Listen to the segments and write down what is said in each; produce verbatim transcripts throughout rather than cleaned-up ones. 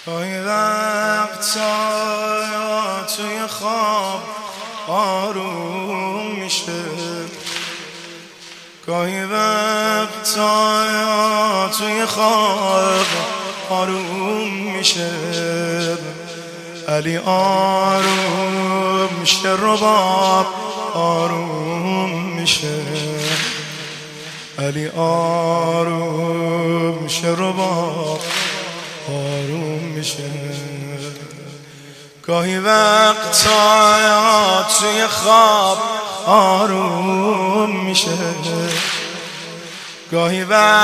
گاهی وقتا توی خواب آروم میشه، گاهی وقتا توی خواب آروم میشه. علی آروم میشه، رباب آروم میشه. علی آروم میشه، رباب آروم میشه. گاهی وقتا توی خواب آروم میشه، گاهی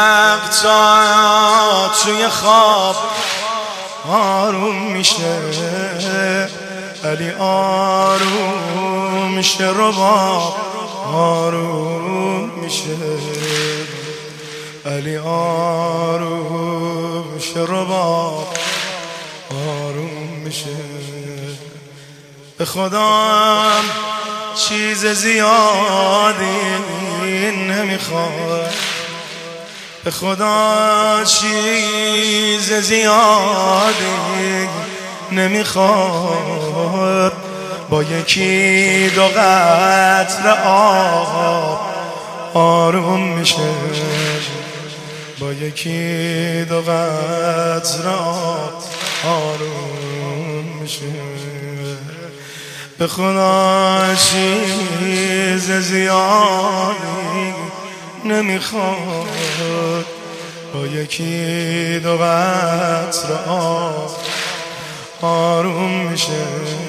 وقتا توی خواب آروم میشه. علی آروم میشه، رباب آروم میشه. علی آروم میشه، رباب آروم میشه. به خدا چیز زیادی نمیخواد، به خدا چیز زیادی نمیخواد. با یکی دو قطره آب آروم میشه، با یکی دو قطره آب آروم میشه. به خدا چیز زیادی نمیخواد، با یکی دو قطره آب آروم میشه.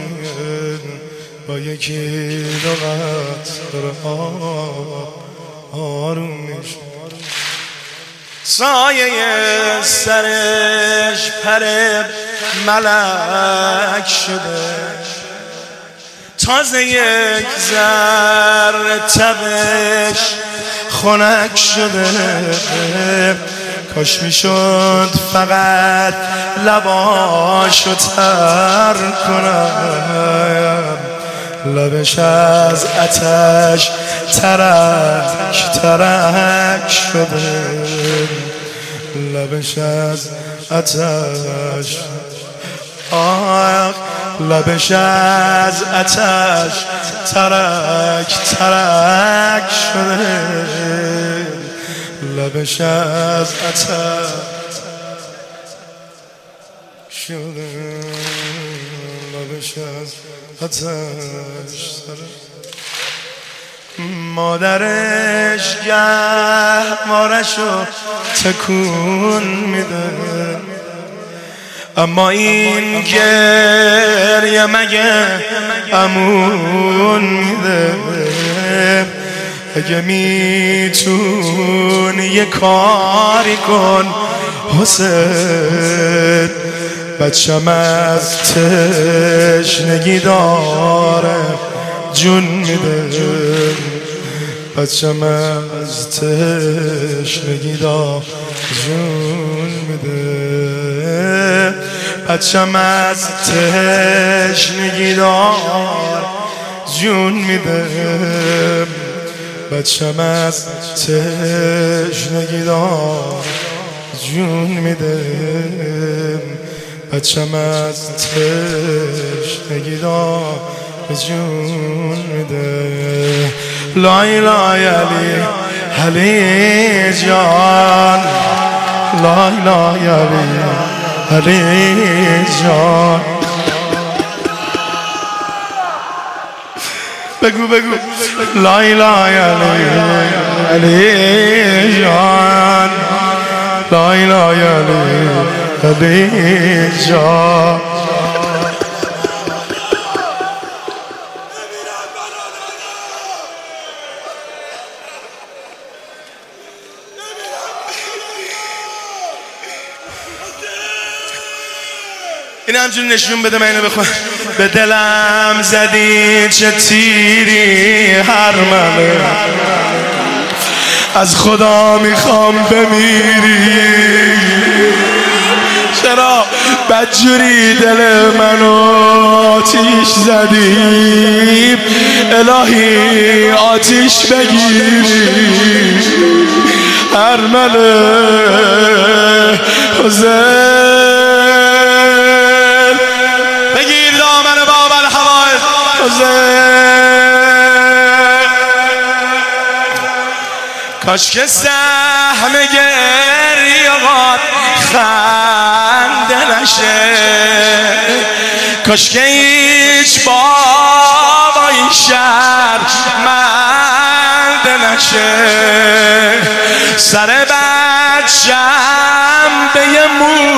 با یکی دو قطره آب آروم میشه. سایه سرش پر ملک شده، تازه یک ذره تبش خنک شده. کاش میشد فقط لباشو تر کنم، لبش از آتش ترک ترک شده. لبش از آتش، آه لبش از آتش ترک ترک شده. لبش از آتش شده، لبش از آتش ترک. مادرش گهوارشو تکون میده، اما این گریه مگه امون میده. اگه میتونی یه کاری کن حسین، بچم از تشنگی داره جون میده. بچم از تشنگی داره جون میده. بچم از تشنگی داره جون میده. بچم از تشنگی داره جون میده. بچم از تشنگی داره جون میده. لای لای علی علی جان، لای لای علی علی جان. بگو بگو لای لای علی علی جان، لای لای علی علی جان. این همچون نشون بده من اینو بخوام. به دلم زدی چه تیری هرمنه، از خدا میخوام بمیری. چرا بدجوری دل منو آتیش زدی؟ الهی آتیش بگیری. هرمنه حسین کاش که سهم گریهات خنده نشه، کاش که هیچ بابایی شرمنده نشه، سر بچم به یه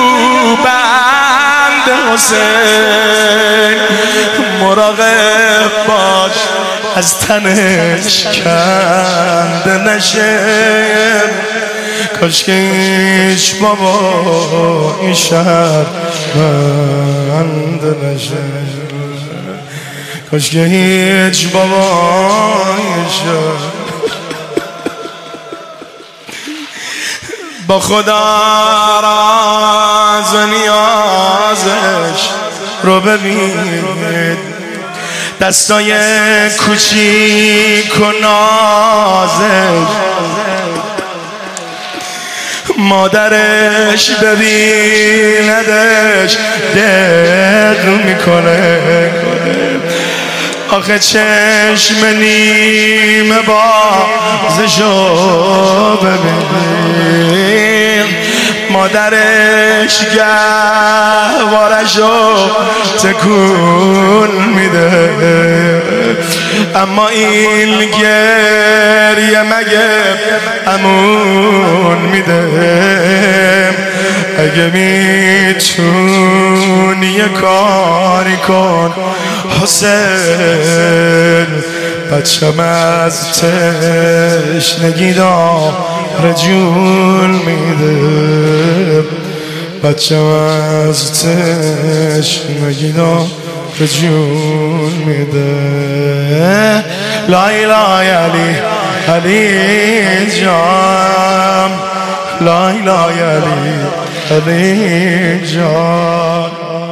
موبند حسین مراقب باش از تنش کنده نشه، کاش که هیچ بابا این شرمنده نشه، کاش که هیچ بابا این شرمنده. با خدا راز و نیازش رو ببینید، دستای کوچیک و نازش، مادرش ببیندش دق میکنه، آخه چشم نیمه بازشو ببین، مادرش گهوارشو تکون میده، اما این گریه مگه امون میده؟ اگه میتونی یه کاری کن حسین، بچم از تشنگی داره جون میده، بچم از تشنگی داره جون میده. لای لای علی علی جان، لای لای علی علی جان.